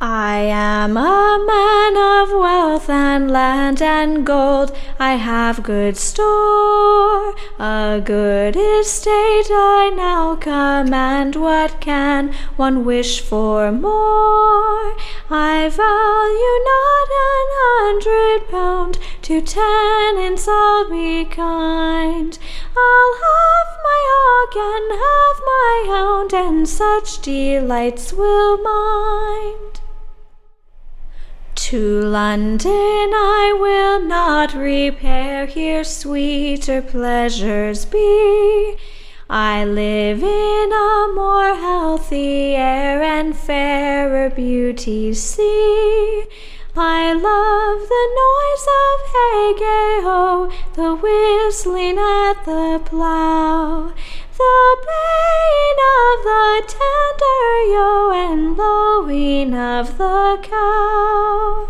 I am a man of wealth and land and gold. I have good store, a good estate I now command. What can one wish for more? I value not 100 pound, to tenants I'll be kind. I'll have my hog and have my hound, and such delights will mind. To London I will not repair, here sweeter pleasures be. I live in a more healthy air, and fairer beauties see. I love the noise of hey-gay-ho, the whistling at the plough, the baying of the tender ewe, and lowing of the cow.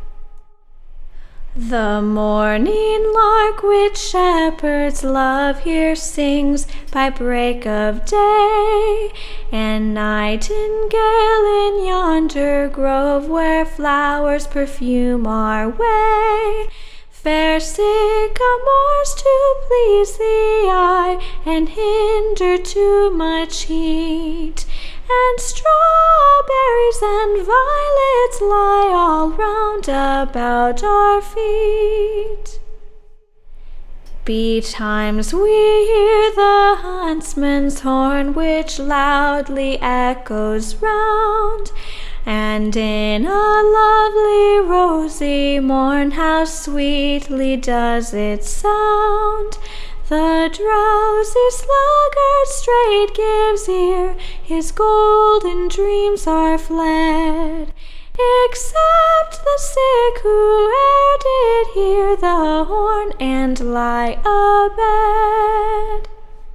The morning lark, which shepherds love, here sings by break of day, and nightingale in yonder grove, where flowers perfume our way. Fair sycamores to please the eye, and hinder too much heat, and strawberries and violets lie all round about our feet. Betimes we hear the huntsman's horn, which loudly echoes round, and in a lovely rosy morn, how sweetly does it sound. The drowsy sluggard straight gives ear, his golden dreams are fled, except the sick who e'er did hear the horn and lie abed.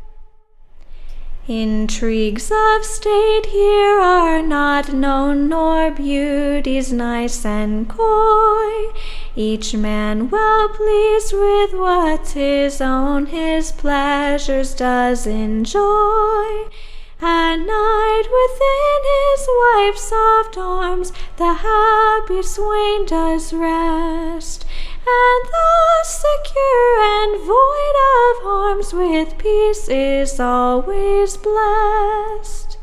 Intrigues of state here are not known, nor beauties nice and coy. Each man well pleased with what's his own, his pleasures does enjoy. At night within his wife's soft arms, the happy swain does rest, and thus secure and void of harms, with peace is always blessed.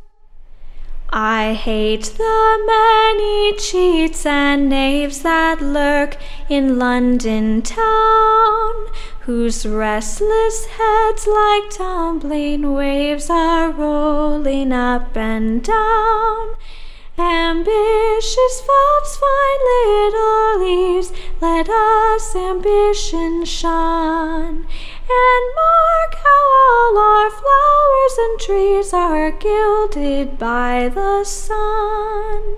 I hate the many cheats and knaves that lurk in London town, whose restless heads like tumbling waves are rolling up and down. Ambitious folks find little ease, let us ambition shun, and mark how all our flowers and trees are gilded by the sun.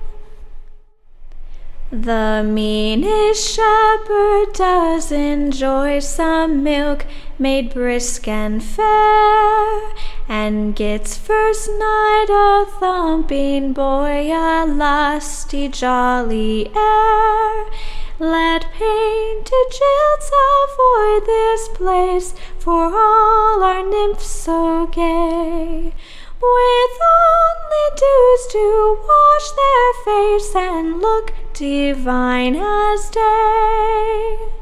The meanest shepherd does enjoy some milk made brisk and fair, and gets first night a thumping boy, a lusty jolly air. Let painted jilts avoid this place, for all are nymphs so gay, with only dews to wash their face and look divine as day.